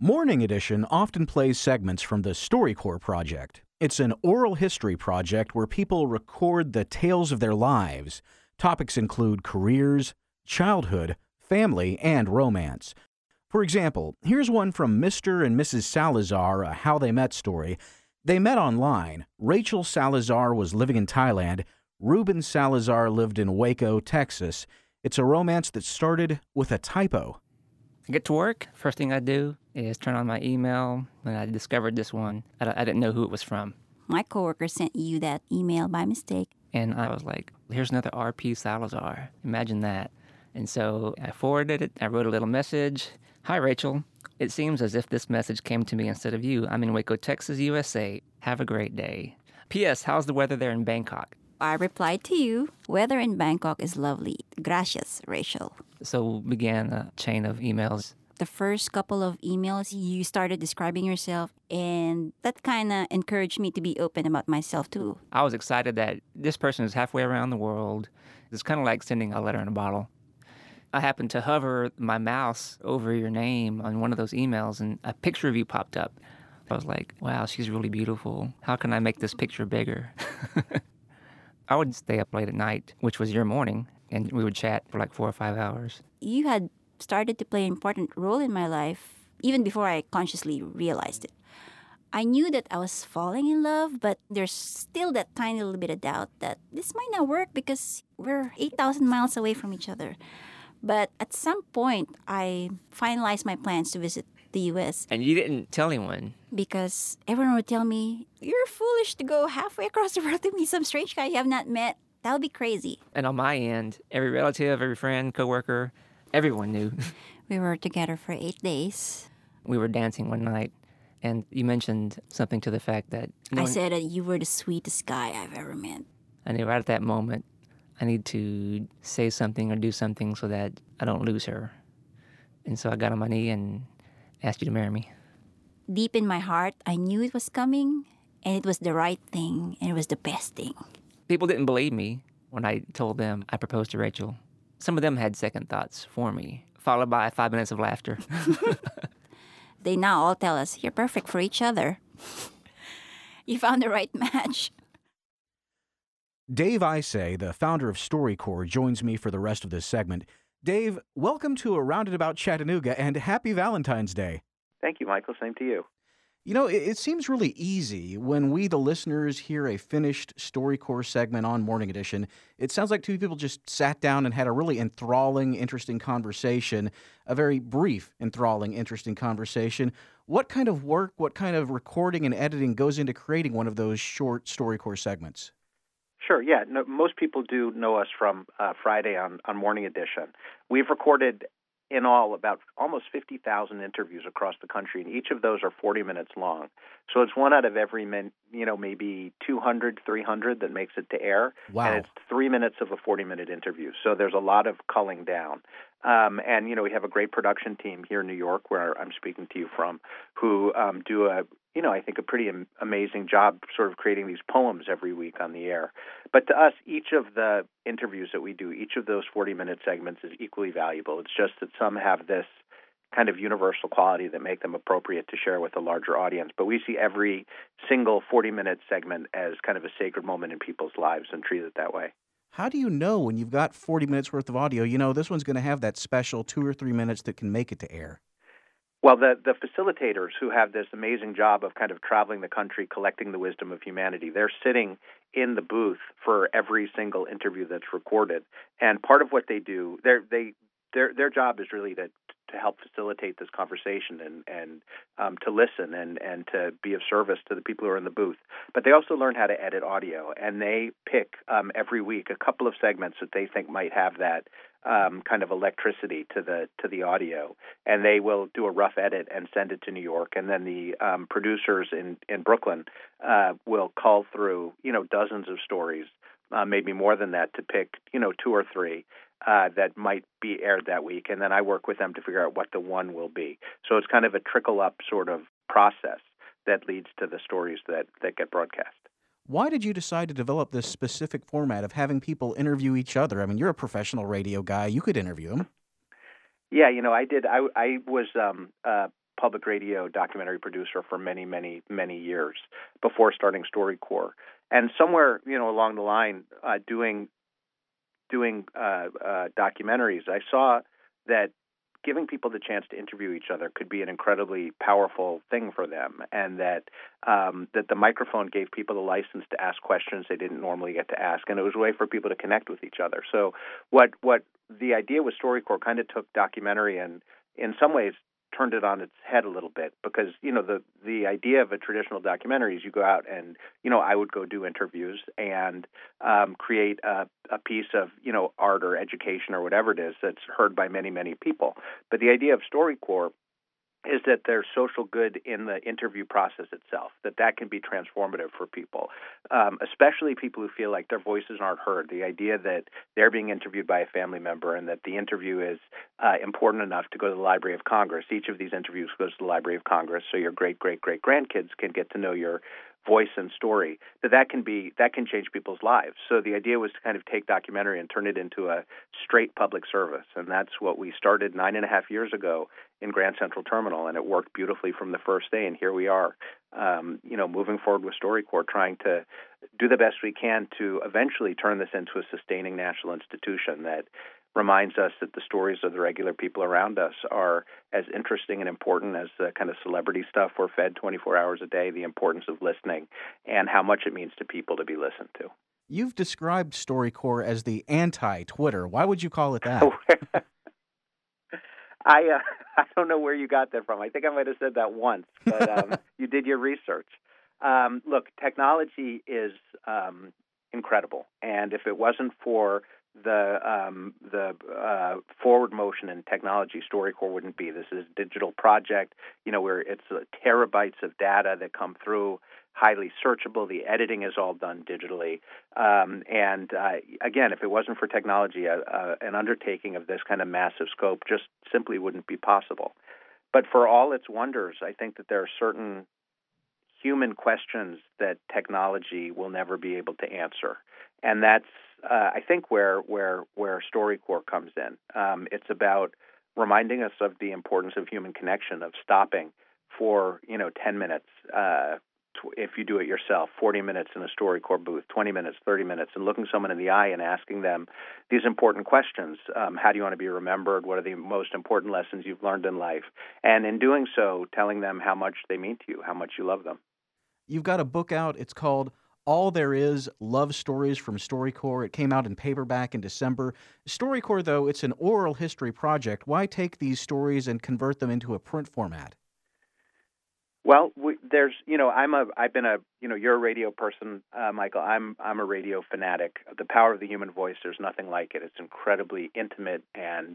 Morning Edition often plays segments from the StoryCorps project. It's an oral history project where people record the tales of their lives. Topics include careers, childhood, family, and romance. For example, here's one from Mr. and Mrs. Salazar, a How They Met story. They met online. Rachel Salazar was living in Thailand. Ruben Salazar lived in Waco, Texas. It's a romance that started with a typo. I get to work, first thing I do is turn on my email, and I discovered this one. I didn't know who it was from. My coworker sent you that email by mistake. And I was like, here's another R.P. Salazar. Imagine that. And so I forwarded it. I wrote a little message. Hi, Rachel. It seems as if this message came to me instead of you. I'm in Waco, Texas, USA. Have a great day. P.S. How's the weather there in Bangkok? I replied to you, weather in Bangkok is lovely. Gracias, Rachel. So began a chain of emails. The first couple of emails, you started describing yourself, and that kind of encouraged me to be open about myself, too. I was excited that this person is halfway around the world. It's kind of like sending a letter in a bottle. I happened to hover my mouse over your name on one of those emails, and a picture of you popped up. I was like, wow, she's really beautiful. How can I make this picture bigger? I would stay up late at night, which was your morning, and we would chat for like 4 or 5 hours. You had started to play an important role in my life, even before I consciously realized it. I knew that I was falling in love, but there's still that tiny little bit of doubt that this might not work because we're 8,000 miles away from each other. But at some point, I finalized my plans to visit the U.S. And you didn't tell anyone? Because everyone would tell me, you're foolish to go halfway across the world to meet some strange guy you have not met. That would be crazy. And on my end, every relative, every friend, coworker, everyone knew. We were together for 8 days. We were dancing one night, and you mentioned something to the fact that... I said that you were the sweetest guy I've ever met. I knew right at that moment, I need to say something or do something so that I don't lose her. And so I got on my knee and asked you to marry me. Deep in my heart, I knew it was coming, and it was the right thing, and it was the best thing. People didn't believe me when I told them I proposed to Rachel. Some of them had second thoughts for me, followed by 5 minutes of laughter. They now all tell us, you're perfect for each other. You found the right match. Dave Isay, the founder of StoryCorps, joins me for the rest of this segment. Dave, welcome to A Roundabout Chattanooga, and happy Valentine's Day. Thank you, Michael. Same to you. You know, it seems really easy when we, the listeners, hear a finished StoryCorps segment on Morning Edition. It sounds like two people just sat down and had a really enthralling, interesting conversation, a very brief, enthralling, interesting conversation. What kind of work, what kind of recording and editing goes into creating one of those short StoryCorps segments? Sure, yeah. No, most people do know us from Friday on Morning Edition. We've recorded in all about almost 50,000 interviews across the country, and each of those are 40 minutes long. So it's one out of every, maybe 200, 300 that makes it to air. Wow. And it's 3 minutes of a 40-minute interview. So there's a lot of culling down. And, we have a great production team here in New York, where I'm speaking to you from, who do I think a pretty amazing job sort of creating these poems every week on the air. But to us, each of the interviews that we do, each of those 40-minute segments is equally valuable. It's just that some have this kind of universal quality that make them appropriate to share with a larger audience. But we see every single 40-minute segment as kind of a sacred moment in people's lives and treat it that way. How do you know when you've got 40 minutes worth of audio, this one's going to have that special 2 or 3 minutes that can make it to air? Well, the facilitators who have this amazing job of kind of traveling the country, collecting the wisdom of humanity, they're sitting in the booth for every single interview that's recorded. And part of what they do, their job is really to help facilitate this conversation and to listen and to be of service to the people who are in the booth. But they also learn how to edit audio, and they pick every week a couple of segments that they think might have that kind of electricity to the audio, and they will do a rough edit and send it to New York, and then the producers in Brooklyn will cull through dozens of stories, maybe more than that, to pick 2 or 3 that might be aired that week, and then I work with them to figure out what the one will be. So it's kind of a trickle-up sort of process that leads to the stories that get broadcast. Why did you decide to develop this specific format of having people interview each other? I mean, you're a professional radio guy. You could interview them. Yeah, I did. I was public radio documentary producer for many, many, many years before starting StoryCorps. And somewhere, along the line, doing documentaries, I saw that giving people the chance to interview each other could be an incredibly powerful thing for them, and that the microphone gave people the license to ask questions they didn't normally get to ask, and it was a way for people to connect with each other. So what the idea with StoryCorps kind of took documentary and in some ways turned it on its head a little bit, because the idea of a traditional documentary is you go out and I would go do interviews and create a piece of art or education or whatever it is that's heard by many, many people. But the idea of StoryCorps is that there's social good in the interview process itself, that can be transformative for people, especially people who feel like their voices aren't heard. The idea that they're being interviewed by a family member and that the interview is important enough to go to the Library of Congress. Each of these interviews goes to the Library of Congress, so your great-great-great-grandkids can get to know your voice and story, that can change people's lives. So the idea was to kind of take documentary and turn it into a straight public service, and that's what we started 9.5 years ago in Grand Central Terminal, and it worked beautifully from the first day. And here we are, moving forward with StoryCorps, trying to do the best we can to eventually turn this into a sustaining national institution that reminds us that the stories of the regular people around us are as interesting and important as the kind of celebrity stuff we're fed 24 hours a day, the importance of listening, and how much it means to people to be listened to. You've described StoryCorps as the anti-Twitter. Why would you call it that? I don't know where you got that from. I think I might have said that once, but you did your research. Look, technology is incredible, and if it wasn't for the forward motion in technology, StoryCorps wouldn't be. This is a digital project, where it's terabytes of data that come through, highly searchable. The editing is all done digitally. Again, if it wasn't for technology, an undertaking of this kind of massive scope just simply wouldn't be possible. But for all its wonders, I think that there are certain human questions that technology will never be able to answer. And that's, I think, where StoryCorps comes in. It's about reminding us of the importance of human connection, of stopping for 10 minutes if you do it yourself, 40 minutes in a StoryCorps booth, 20 minutes, 30 minutes, and looking someone in the eye and asking them these important questions. How do you want to be remembered? What are the most important lessons you've learned in life? And in doing so, telling them how much they mean to you, how much you love them. You've got a book out. It's called All There Is, Love Stories from StoryCorps. It came out in paperback in December. StoryCorps, though, it's an oral history project. Why take these stories and convert them into a print format? Well, you're a radio person, Michael. I'm a radio fanatic. The power of the human voice, there's nothing like it. It's incredibly intimate, and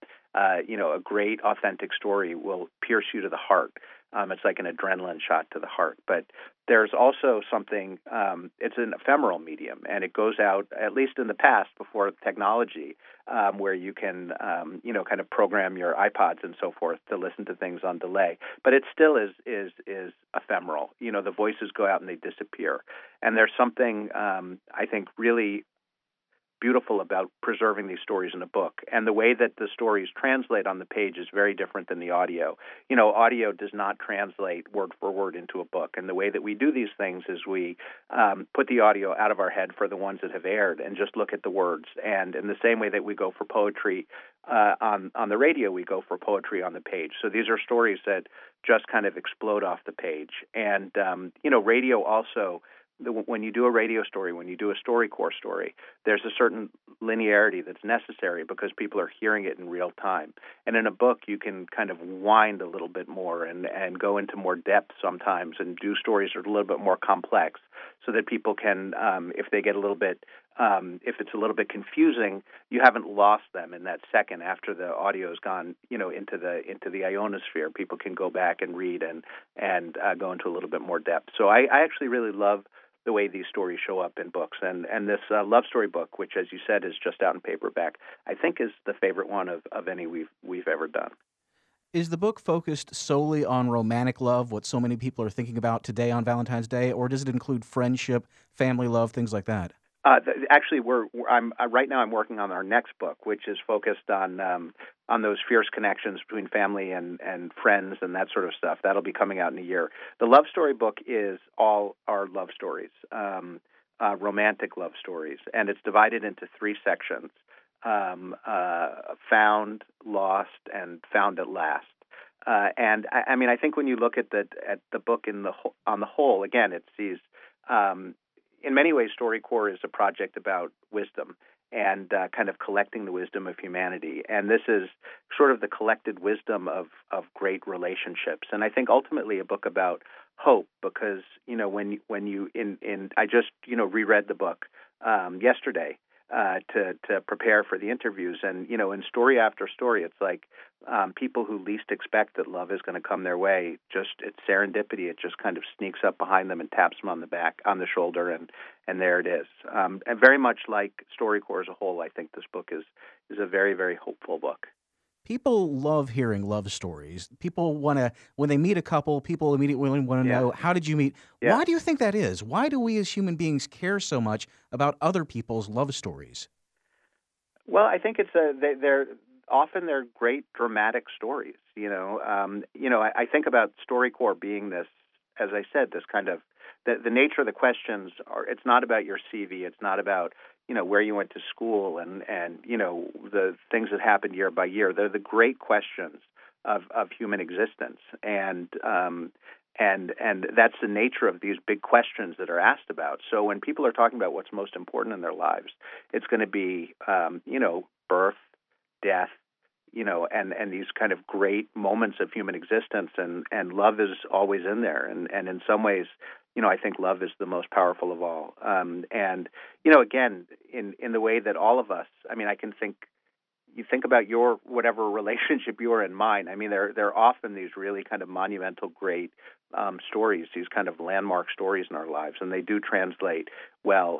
a great, authentic story will pierce you to the heart. It's like an adrenaline shot to the heart. But there's also something, it's an ephemeral medium, and it goes out, at least in the past, before technology, where you can, kind of program your iPods and so forth to listen to things on delay. But it still is ephemeral. The voices go out and they disappear. And there's something, I think, really beautiful about preserving these stories in a book. And the way that the stories translate on the page is very different than the audio. Audio does not translate word for word into a book. And the way that we do these things is we put the audio out of our head for the ones that have aired and just look at the words. And in the same way that we go for poetry on the radio, we go for poetry on the page. So these are stories that just kind of explode off the page. And, radio also, when you do a radio story, when you do a StoryCorps story, there's a certain linearity that's necessary because people are hearing it in real time. And in a book, you can kind of wind a little bit more and go into more depth sometimes and do stories that are a little bit more complex so that people can, if they get a little bit, if it's a little bit confusing, you haven't lost them in that second after the audio has gone, into the ionosphere. People can go back and read and go into a little bit more depth. So I actually really love the way these stories show up in books. And this love story book, which, as you said, is just out in paperback, I think is the favorite one of any we've ever done. Is the book focused solely on romantic love, what so many people are thinking about today on Valentine's Day, or does it include friendship, family love, things like that? Actually, right now I'm working on our next book, which is focused on those fierce connections between family and friends and that sort of stuff. That'll be coming out in a year. The love story book is all our love stories, romantic love stories, and it's divided into 3 sections: found, lost, and found at last. And I mean, I think when you look at the book on the whole, again, it's these. In many ways, StoryCorps is a project about wisdom and kind of collecting the wisdom of humanity. And this is sort of the collected wisdom of great relationships. And I think ultimately a book about hope, because when you I just reread the book yesterday to prepare for the interviews, and in story after story, it's like people who least expect that love is going to come their way, it's serendipity. It just kind of sneaks up behind them and taps them on the shoulder, and there it is. And very much like StoryCorps as a whole, I think this book is a very, very hopeful book. People love hearing love stories. People want to, when they meet a couple, people immediately want to know, how did you meet? Yeah. Why do you think that is? Why do we as human beings care so much about other people's love stories? Well, I think they're often great dramatic stories. I think about StoryCorps being this, as I said, this kind of the nature of the questions are. It's not about your CV. It's not about where you went to school and the things that happened year by year. They're the great questions of human existence, and that's the nature of these big questions that are asked about. So when people are talking about what's most important in their lives, it's going to be birth, death, and these kind of great moments of human existence, and love is always in there, and in some ways, I think love is the most powerful of all. Again, in the way that all of us, I mean, you think about your whatever relationship you're in, mine. I mean, they're often these really kind of monumental, great stories, these kind of landmark stories in our lives, and they do translate well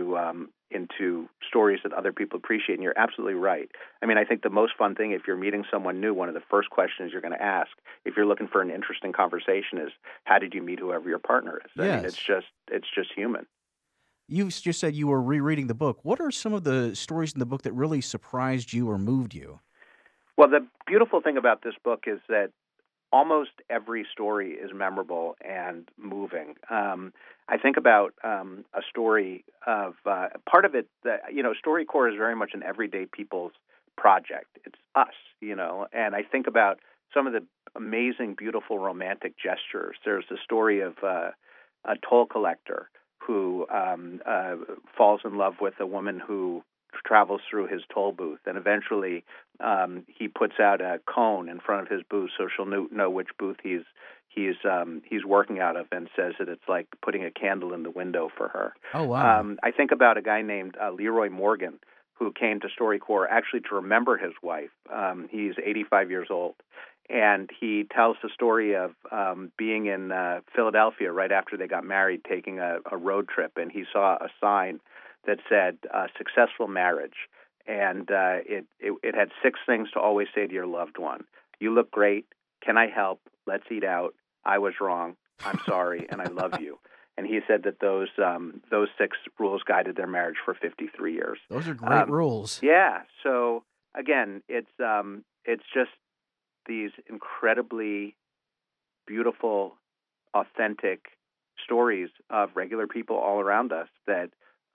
into stories that other people appreciate. And you're absolutely right. I mean, I think the most fun thing, if you're meeting someone new, one of the first questions you're going to ask, if you're looking for an interesting conversation, is how did you meet whoever your partner is? Yes. I mean, it's just human. You just said you were rereading the book. What are some of the stories in the book that really surprised you or moved you? Well, the beautiful thing about this book is that almost every story is memorable and moving. I think about a story of part of it that StoryCorps is very much an everyday people's project. It's us, and I think about some of the amazing, beautiful, romantic gestures. There's the story of a toll collector who falls in love with a woman who travels through his toll booth, and eventually he puts out a cone in front of his booth so she'll know which booth he's working out of, and says that it's like putting a candle in the window for her. Oh, wow. I think about a guy named Leroy Morgan, who came to StoryCorps actually to remember his wife. He's 85 years old, and he tells the story of being in Philadelphia right after they got married, taking a road trip, and he saw a sign that said "successful marriage," and it had 6 things to always say to your loved one: "You look great. Can I help? Let's eat out. I was wrong. I'm sorry, and I love you." And he said that those 6 rules guided their marriage for 53 years. Those are great rules. Yeah. So again, it's just these incredibly beautiful, authentic stories of regular people all around us that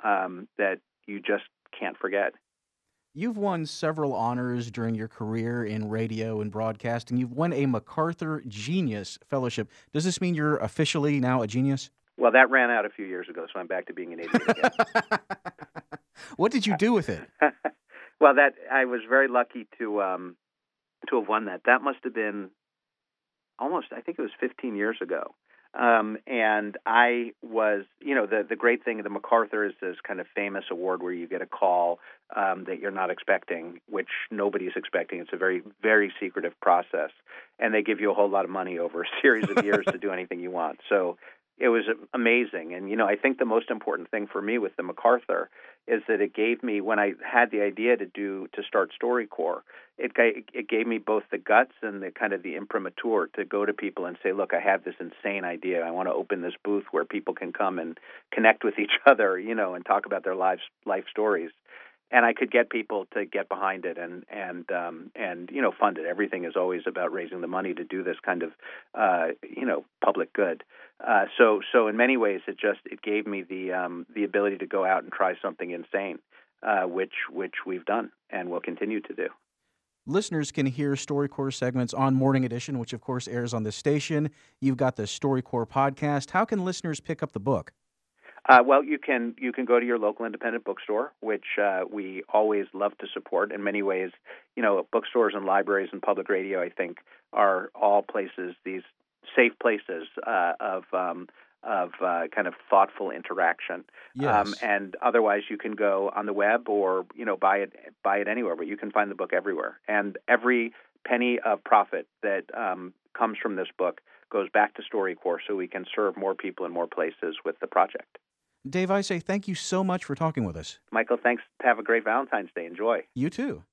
you just can't forget. You've won several honors during your career in radio and broadcasting. You've won a MacArthur Genius Fellowship. Does this mean you're officially now a genius? Well, that ran out a few years ago, so I'm back to being an idiot again. What did you do with it? Well, I was very lucky to have won that. That must have been almost, I think it was 15 years ago. And I was, the great thing, the MacArthur is this kind of famous award where you get a call that you're not expecting, which nobody's expecting. It's a very, very secretive process. And they give you a whole lot of money over a series of years to do anything you want. So It was amazing. And, I think the most important thing for me with the MacArthur is that it gave me, when I had the idea to start StoryCorps, it gave me both the guts and the kind of the imprimatur to go to people and say, look, I have this insane idea. I want to open this booth where people can come and connect with each other, and talk about their life stories. And I could get people to get behind it and fund it. Everything is always about raising the money to do this kind of public good. So in many ways, it gave me the ability to go out and try something insane, which we've done and will continue to do. Listeners can hear StoryCorps segments on Morning Edition, which of course airs on this station. You've got the StoryCorps podcast. How can listeners pick up the book? Well, you can go to your local independent bookstore, which we always love to support. In many ways, bookstores and libraries and public radio, I think, are all places, these safe places of kind of thoughtful interaction. Yes. And otherwise, you can go on the web or buy it anywhere. But you can find the book everywhere. And every penny of profit that comes from this book goes back to StoryCorps, so we can serve more people in more places with the project. Dave Isay, thank you so much for talking with us. Michael, thanks. Have a great Valentine's Day. Enjoy. You too.